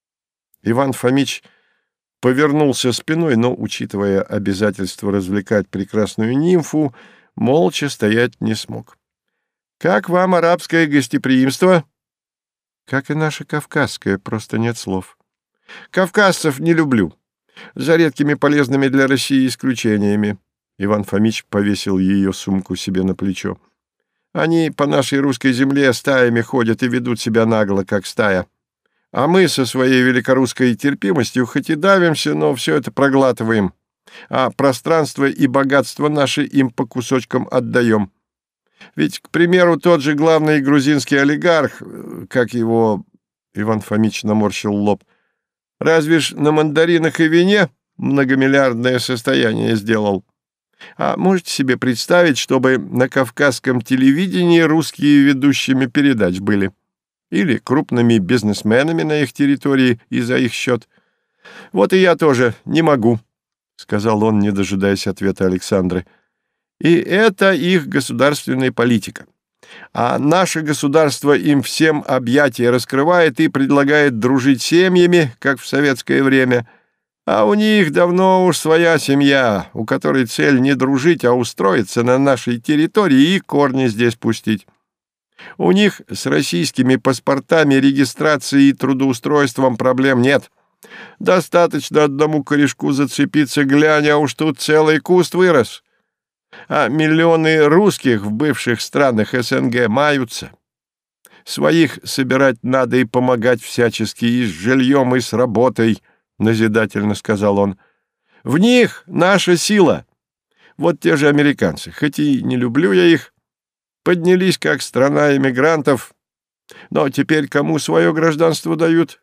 Иван Фомич повернулся спиной, но, учитывая обязательство развлекать прекрасную нимфу, молча стоять не смог. «Как вам арабское гостеприимство?» «Как и наше кавказское, просто нет слов». «Кавказцев не люблю, за редкими полезными для России исключениями». Иван Фомич повесил ее сумку себе на плечо. «Они по нашей русской земле стаями ходят и ведут себя нагло, как стая. А мы со своей великорусской терпимостью хоть и давимся, но все это проглатываем, а пространство и богатство наши им по кусочкам отдаем. Ведь, к примеру, тот же главный грузинский олигарх, как его...» Иван Фомич наморщил лоб. «Разве ж на мандаринах и вине многомиллиардное состояние сделал? А можете себе представить, чтобы на кавказском телевидении русские ведущими передач были? Или крупными бизнесменами на их территории и за их счет? Вот и я тоже не могу», — сказал он, не дожидаясь ответа Александры. «И это их государственная политика. А наше государство им всем объятия раскрывает и предлагает дружить семьями, как в советское время. А у них давно уж своя семья, у которой цель не дружить, а устроиться на нашей территории и корни здесь пустить. У них с российскими паспортами, регистрацией и трудоустройством проблем нет. Достаточно одному корешку зацепиться, глянь, а уж тут целый куст вырос. А миллионы русских в бывших странах СНГ маются. Своих собирать надо и помогать всячески, и с жильем, и с работой, — назидательно сказал он. В них наша сила. Вот те же американцы, хоть и не люблю я их, поднялись как страна эмигрантов, но теперь кому свое гражданство дают?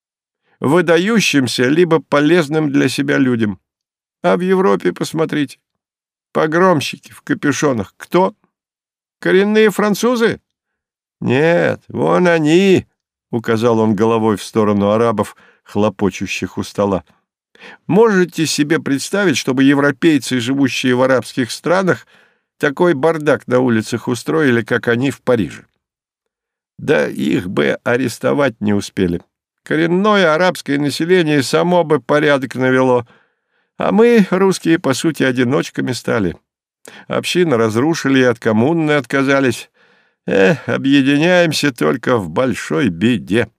Выдающимся, либо полезным для себя людям. А в Европе, посмотрите, погромщики в капюшонах. Кто? Коренные французы? Нет, вон они, — указал он головой в сторону арабов, хлопочущих у стола. Можете себе представить, чтобы европейцы, живущие в арабских странах, такой бардак на улицах устроили, как они в Париже? Да их бы арестовать не успели. Коренное арабское население само бы порядок навело, а мы, русские, по сути, одиночками стали. Общины разрушили и от коммуны отказались. Эх, объединяемся только в большой беде.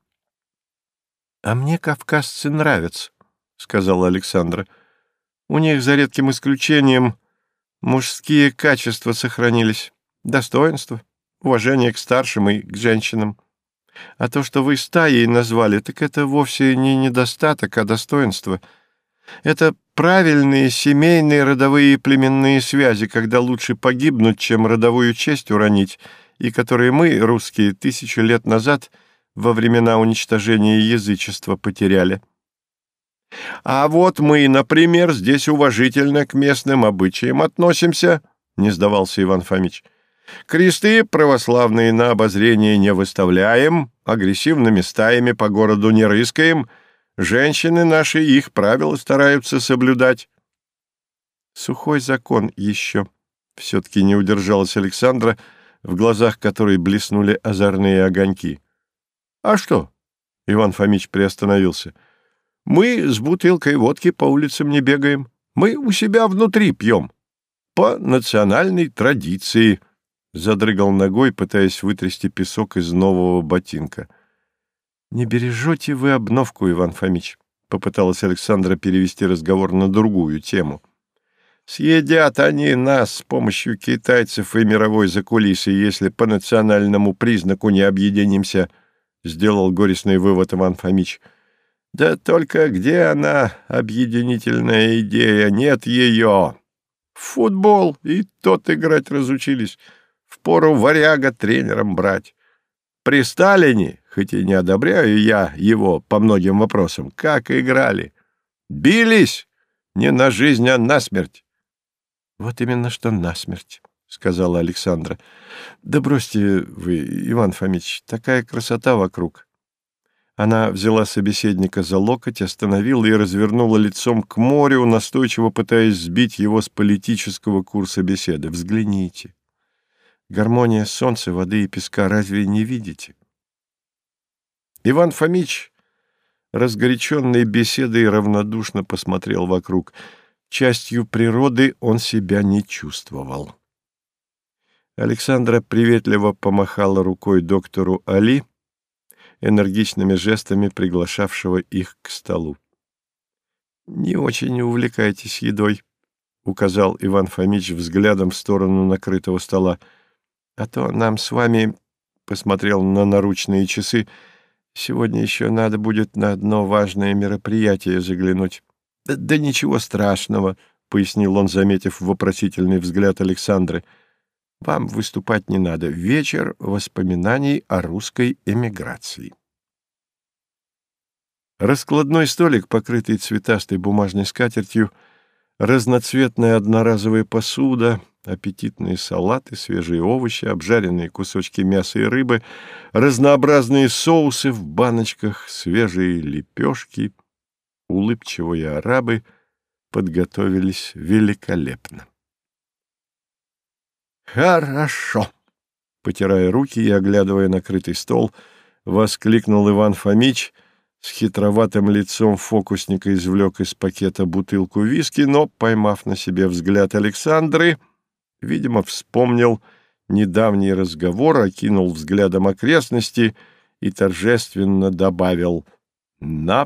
— А мне кавказцы нравятся, — сказала Александра. — У них, за редким исключением, мужские качества сохранились, достоинство, уважение к старшим и к женщинам. А то, что вы стаей назвали, так это вовсе не недостаток, а достоинство. Это правильные семейные родовые и племенные связи, когда лучше погибнуть, чем родовую честь уронить, и которые мы, русские, тысячу лет назад во времена уничтожения язычества потеряли. А вот мы, например, здесь уважительно к местным обычаям относимся, — не сдавался Иван Фомич. Кресты православные на обозрение не выставляем, агрессивными стаями по городу не рыскаем, женщины наши их правила стараются соблюдать. Сухой закон еще. Все-таки не удержалась Александра, в глазах которой блеснули озорные огоньки. — А что? — Иван Фомич приостановился. — Мы с бутылкой водки по улицам не бегаем. Мы у себя внутри пьем. По национальной традиции. Задрыгал ногой, пытаясь вытрясти песок из нового ботинка. — Не бережете вы обновку, Иван Фомич, — попыталась Александра перевести разговор на другую тему. — Съедят они нас с помощью китайцев и мировой закулисы, если по национальному признаку не объединимся, — сделал горестный вывод Иван Фомич. — Да только где она, объединительная идея? Нет ее. В футбол и тот играть разучились. Впору варяга тренером брать. При Сталине, хоть и не одобряю я его по многим вопросам, как играли. Бились не на жизнь, а на смерть. — Вот именно что насмерть, — сказала Александра. — Да бросьте вы, Иван Фомич, такая красота вокруг. Она взяла собеседника за локоть, остановила и развернула лицом к морю, настойчиво пытаясь сбить его с политического курса беседы. Взгляните. Гармония солнца, воды и песка, разве не видите? Иван Фомич, разгоряченный беседой, равнодушно посмотрел вокруг. Частью природы он себя не чувствовал. Александра приветливо помахала рукой доктору Али, энергичными жестами приглашавшего их к столу. — Не очень увлекайтесь едой, — указал Иван Фомич взглядом в сторону накрытого стола. — А то нам с вами, — посмотрел на наручные часы, — сегодня еще надо будет на одно важное мероприятие заглянуть. — Да ничего страшного, — пояснил он, заметив вопросительный взгляд Александры. — Вам выступать не надо. Вечер воспоминаний о русской эмиграции. Раскладной столик, покрытый цветастой бумажной скатертью, разноцветная одноразовая посуда, аппетитные салаты, свежие овощи, обжаренные кусочки мяса и рыбы, разнообразные соусы в баночках, свежие лепешки, улыбчивые арабы подготовились великолепно. «Хорошо!» — потирая руки и оглядывая накрытый стол, воскликнул Иван Фомич, с хитроватым лицом фокусника извлек из пакета бутылку виски, но, поймав на себе взгляд Александры, видимо, вспомнил недавний разговор, окинул взглядом окрестности и торжественно добавил: «На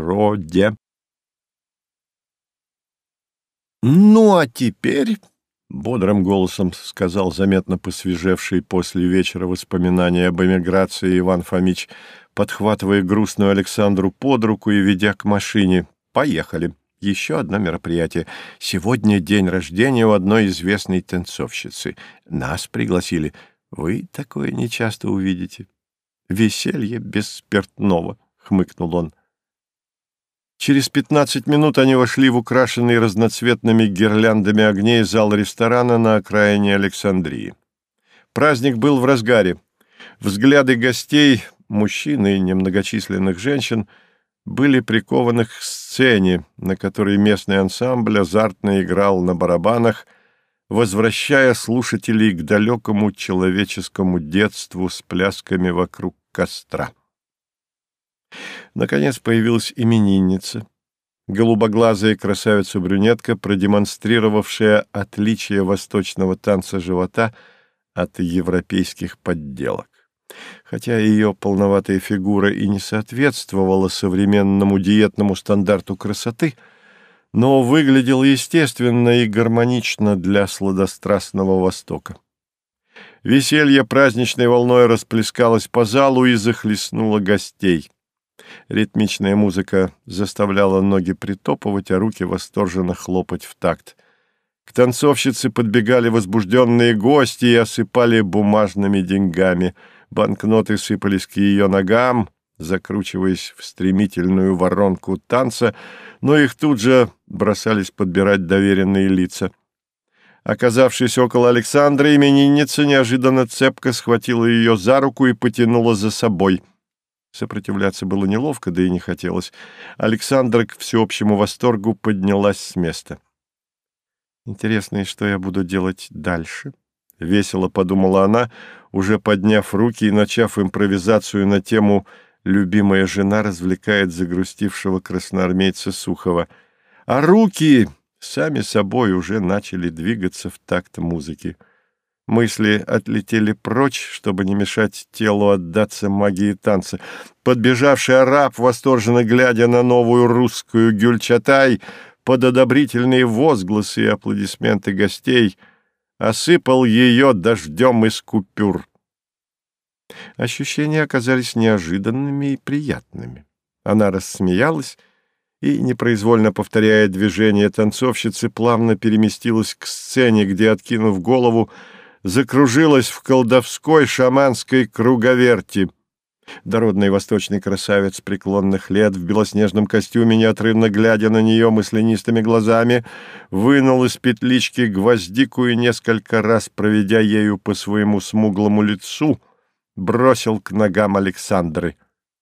природе». «Ну, а теперь бодрым голосом сказал заметно посвежевший после вечера воспоминания об эмиграции Иван Фомич, подхватывая грустную Александру под руку и ведя к машине. «Поехали. Еще одно мероприятие. Сегодня день рождения у одной известной танцовщицы. Нас пригласили. Вы такое нечасто увидите. Веселье без спиртного», — хмыкнул он. Через пятнадцать минут они вошли в украшенный разноцветными гирляндами огней зал ресторана на окраине Александрии. Праздник был в разгаре. Взгляды гостей, мужчин и немногочисленных женщин, были прикованы к сцене, на которой местный ансамбль азартно играл на барабанах, возвращая слушателей к далекому человеческому детству с плясками вокруг костра. Наконец появилась именинница, голубоглазая красавица-брюнетка, продемонстрировавшая отличие восточного танца живота от европейских подделок. Хотя ее полноватая фигура и не соответствовала современному диетному стандарту красоты, но выглядела естественно и гармонично для сладострастного Востока. Веселье праздничной волной расплескалось по залу и захлестнуло гостей. Ритмичная музыка заставляла ноги притопывать, а руки восторженно хлопать в такт. К танцовщице подбегали возбужденные гости и осыпали бумажными деньгами. Банкноты сыпались к ее ногам, закручиваясь в стремительную воронку танца, но их тут же бросались подбирать доверенные лица. Оказавшись около Александры, именинница неожиданно цепко схватила ее за руку и потянула за собой. Сопротивляться было неловко, да и не хотелось. Александра к всеобщему восторгу поднялась с места. «Интересно, и что я буду делать дальше?» — весело подумала она, уже подняв руки и начав импровизацию на тему «Любимая жена развлекает загрустившего красноармейца Сухова». А руки сами собой уже начали двигаться в такт музыки. Мысли отлетели прочь, чтобы не мешать телу отдаться магии танца. Подбежавший араб, восторженно глядя на новую русскую гюльчатай, под одобрительные возгласы и аплодисменты гостей, осыпал ее дождем из купюр. Ощущения оказались неожиданными и приятными. Она рассмеялась и, непроизвольно повторяя движения танцовщицы, плавно переместилась к сцене, где, откинув голову, закружилась в колдовской шаманской круговерти. Дородный восточный красавец преклонных лет в белоснежном костюме, неотрывно глядя на нее мысленистыми глазами, вынул из петлички гвоздику и, несколько раз проведя ею по своему смуглому лицу, бросил к ногам Александры.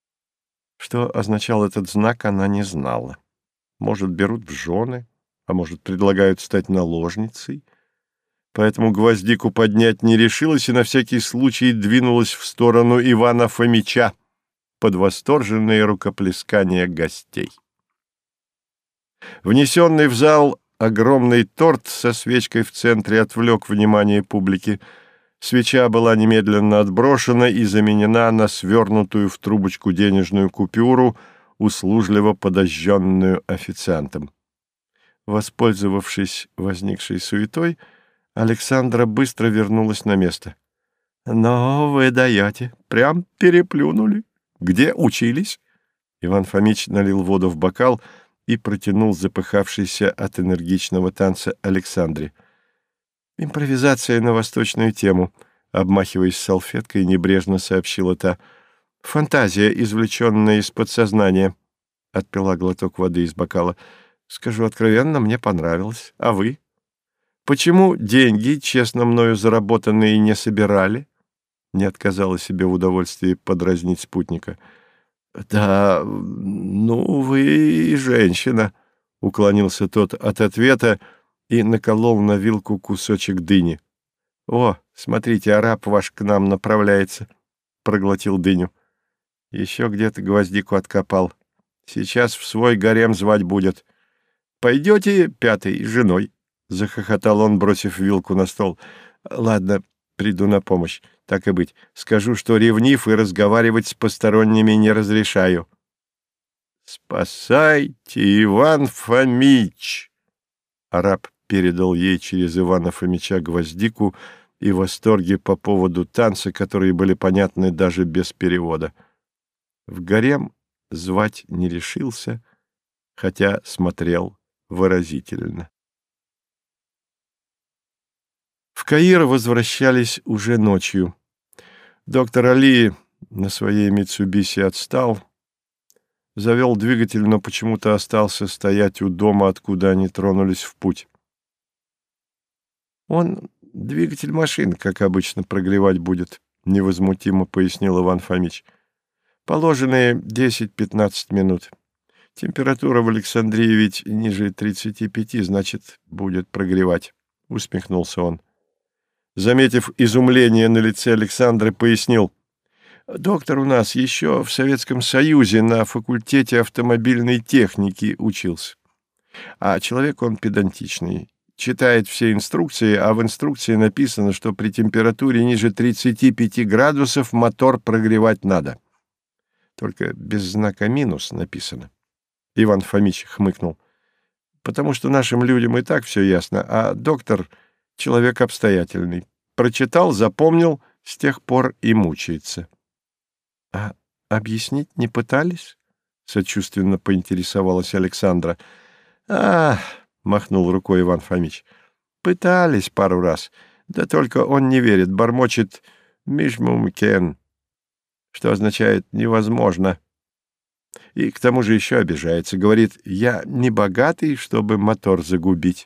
Что означал этот знак, она не знала. Может, берут в жены, а может, предлагают стать наложницей. Поэтому гвоздику поднять не решилась и на всякий случай двинулась в сторону Ивана Фомича под восторженные рукоплескания гостей. Внесенный в зал огромный торт со свечкой в центре отвлек внимание публики. Свеча была немедленно отброшена и заменена на свернутую в трубочку денежную купюру, услужливо подожженную официантом. Воспользовавшись возникшей суетой, Александра быстро вернулась на место. — Но вы даете, прям переплюнули. Где учились? Иван Фомич налил воду в бокал и протянул запыхавшийся от энергичного танца Александре. — Импровизация на восточную тему, — обмахиваясь салфеткой, небрежно сообщила та. — Фантазия, извлеченная из подсознания. Отпила глоток воды из бокала. — Скажу откровенно, мне понравилось. А вы? Почему деньги, честно мною заработанные, не собирали? Не отказала себе в удовольствии подразнить спутника. — Да, ну, вы и женщина, — уклонился тот от ответа и наколол на вилку кусочек дыни. — О, смотрите, араб ваш к нам направляется, — проглотил дыню. Еще где-то гвоздику откопал. Сейчас в свой гарем звать будет. Пойдете пятой женой? — захохотал он, бросив вилку на стол. — Ладно, приду на помощь. Так и быть. Скажу, что ревнив и разговаривать с посторонними не разрешаю. — Спасайте, Иван Фомич! Араб передал ей через Ивана Фомича гвоздику и восторги по поводу танца, которые были понятны даже без перевода. В гарем звать не решился, хотя смотрел выразительно. В Каир возвращались уже ночью. Доктор Али на своей Митсубиси отстал, завел двигатель, но почему-то остался стоять у дома, откуда они тронулись в путь. «Он двигатель машины, как обычно, прогревать будет», — невозмутимо пояснил Иван Фомич. «Положенные десять-пятнадцать минут. Температура в Александрии ведь ниже тридцати пяти, значит, будет прогревать», — усмехнулся он. Заметив изумление на лице Александры, пояснил: «Доктор у нас еще в Советском Союзе на факультете автомобильной техники учился. А человек он педантичный. Читает все инструкции, а в инструкции написано, что при температуре ниже тридцати пяти градусов мотор прогревать надо. Только без знака минус написано». Иван Фомич хмыкнул. «Потому что нашим людям и так все ясно, а доктор — человек обстоятельный. Прочитал, запомнил, с тех пор и мучается». «А объяснить не пытались?» — сочувственно поинтересовалась Александра. «А, — махнул рукой Иван Фомич, — пытались пару раз, да только он не верит, бормочет «мишмумкен», что означает «невозможно». И к тому же еще обижается, говорит: «Я не богатый, чтобы мотор загубить».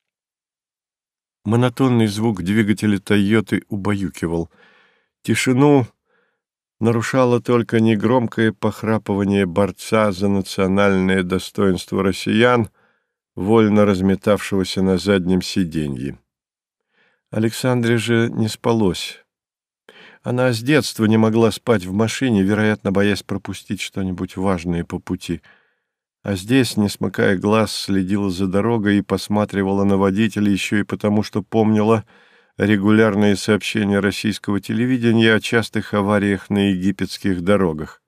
Монотонный звук двигателя «Тойоты» убаюкивал. Тишину нарушало только негромкое похрапывание борца за национальное достоинство россиян, вольно разметавшегося на заднем сиденье. Александре же не спалось. Она с детства не могла спать в машине, вероятно, боясь пропустить что-нибудь важное по пути. А здесь, не смыкая глаз, следила за дорогой и посматривала на водителя еще и потому, что помнила регулярные сообщения российского телевидения о частых авариях на египетских дорогах.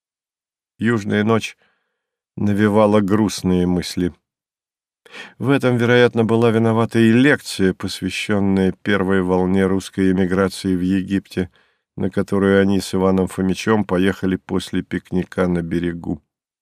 Южная ночь навевала грустные мысли. В этом, вероятно, была виновата и лекция, посвященная первой волне русской эмиграции в Египте, на которую они с Иваном Фомичом поехали после пикника на берегу.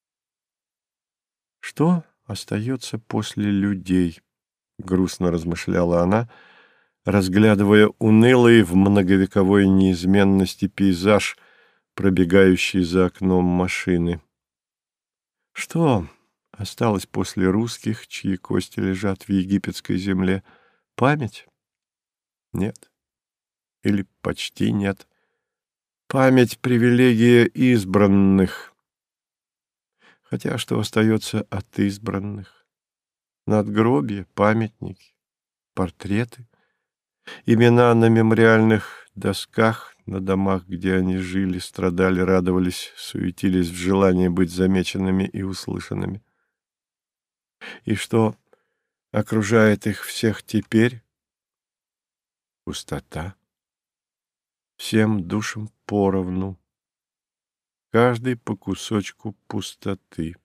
«Что остается после людей?» — грустно размышляла она, разглядывая унылый в многовековой неизменности пейзаж, пробегающий за окном машины. «Что осталось после русских, чьи кости лежат в египетской земле? Память? Нет. Или почти нет. Память — привилегия избранных. Хотя что остается от избранных? Надгробья, памятники, портреты, имена на мемориальных досках, на домах, где они жили, страдали, радовались, суетились в желании быть замеченными и услышанными. И что окружает их всех теперь? Пустота. Всем душам поровну. Каждый по кусочку пустоты.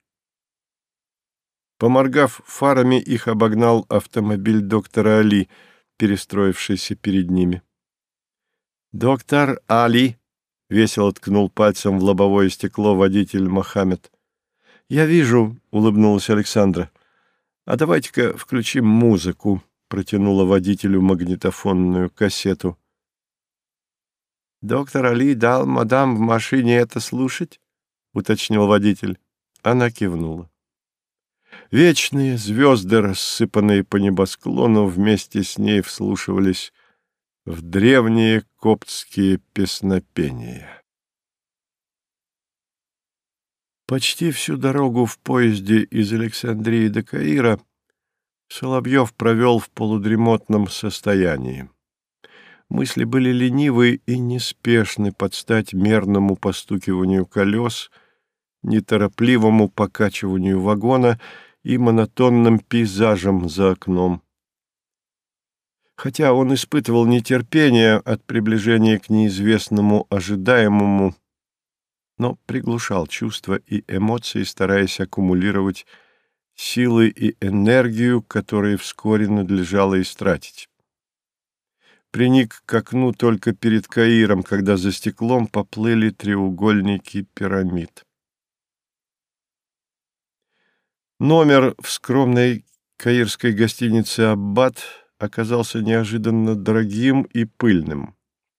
Поморгав фарами, их обогнал автомобиль доктора Али, перестроившийся перед ними. «Доктор Али!» — весело ткнул пальцем в лобовое стекло водитель Мохаммед. «Я вижу», — улыбнулась Александра. «А давайте-ка включим музыку», — протянула водителю магнитофонную кассету. «Доктор Али дал мадам в машине это слушать?» — уточнил водитель. Она кивнула. Вечные звезды, рассыпанные по небосклону, вместе с ней вслушивались в древние коптские песнопения. Почти всю дорогу в поезде из Александрии до Каира Соловьев провел в полудремотном состоянии. Мысли были ленивы и неспешны под стать мерному постукиванию колес, неторопливому покачиванию вагона и монотонным пейзажам за окном. Хотя он испытывал нетерпение от приближения к неизвестному ожидаемому, но приглушал чувства и эмоции, стараясь аккумулировать силы и энергию, которые вскоре надлежало истратить. Приник к окну только перед Каиром, когда за стеклом поплыли треугольники пирамид. Номер в скромной каирской гостинице «Аббат» оказался неожиданно дорогим и пыльным.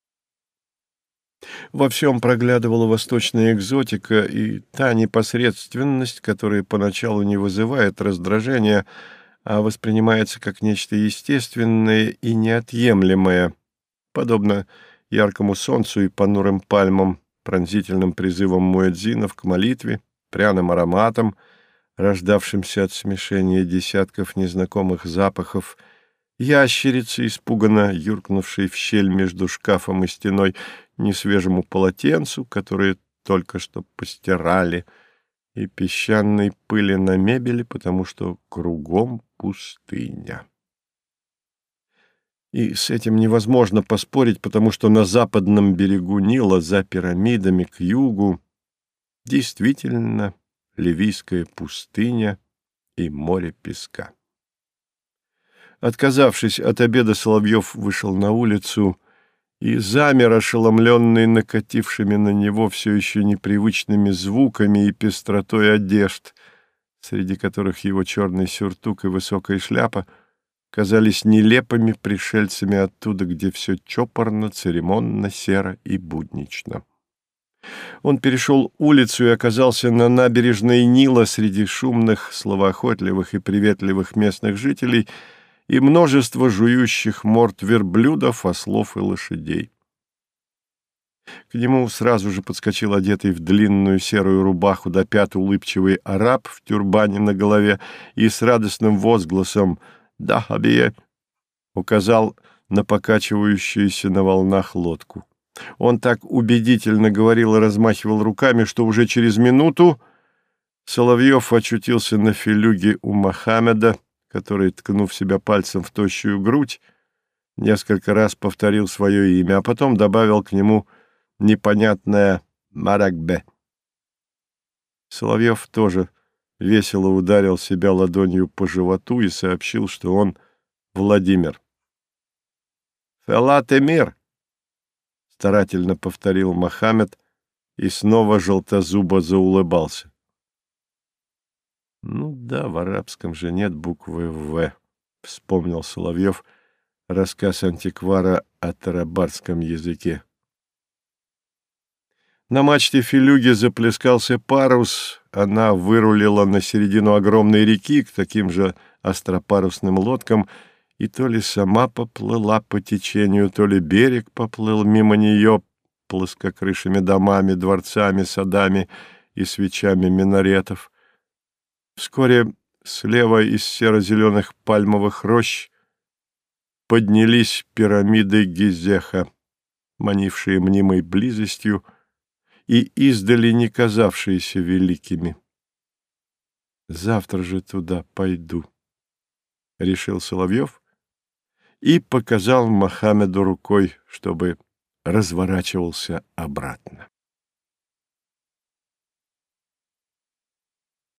Во всем проглядывала восточная экзотика и та непосредственность, которая поначалу не вызывает раздражения, а воспринимается как нечто естественное и неотъемлемое, подобно яркому солнцу и понурым пальмам, пронзительным призывам муэдзинов к молитве, пряным ароматам, рождавшимся от смешения десятков незнакомых запахов, ящерицы, испуганно юркнувшей в щель между шкафом и стеной, несвежему полотенцу, которое только что постирали, и песчаной пыли на мебели, потому что кругом пустыня. И с этим невозможно поспорить, потому что на западном берегу Нила, за пирамидами к югу, действительно ливийская пустыня и море песка. Отказавшись от обеда, Соловьев вышел на улицу и замер, ошеломленный накатившими на него все еще непривычными звуками и пестротой одежд, среди которых его черный сюртук и высокая шляпа казались нелепыми пришельцами оттуда, где все чопорно, церемонно, серо и буднично. Он перешел улицу и оказался на набережной Нила среди шумных, словоохотливых и приветливых местных жителей и множества жующих морд верблюдов, ослов и лошадей. К нему сразу же подскочил одетый в длинную серую рубаху до пят улыбчивый араб в тюрбане на голове и с радостным возгласом «Да, хабие!» указал на покачивающуюся на волнах лодку. Он так убедительно говорил и размахивал руками, что уже через минуту Соловьев очутился на филюге у Мохаммеда, который, ткнув себя пальцем в тощую грудь, несколько раз повторил свое имя, а потом добавил к нему непонятное «маракбе». Соловьев тоже весело ударил себя ладонью по животу и сообщил, что он Владимир. «Фелат эмир!» — старательно повторил Мохаммед и снова желтозубо заулыбался. «Ну да, в арабском же нет буквы «В», — вспомнил Соловьев рассказ антиквара о тарабарском языке. На мачте филюги заплескался парус, она вырулила на середину огромной реки к таким же остропарусным лодкам, и то ли сама поплыла по течению, то ли берег поплыл мимо нее плоскокрышими домами, дворцами, садами и свечами минаретов. Вскоре слева из серо-зеленых пальмовых рощ поднялись пирамиды Гизеха, манившие мнимой близостью и издали не казавшиеся великими. «Завтра же туда пойду», — решил Соловьев и показал Мохаммеду рукой, чтобы разворачивался обратно.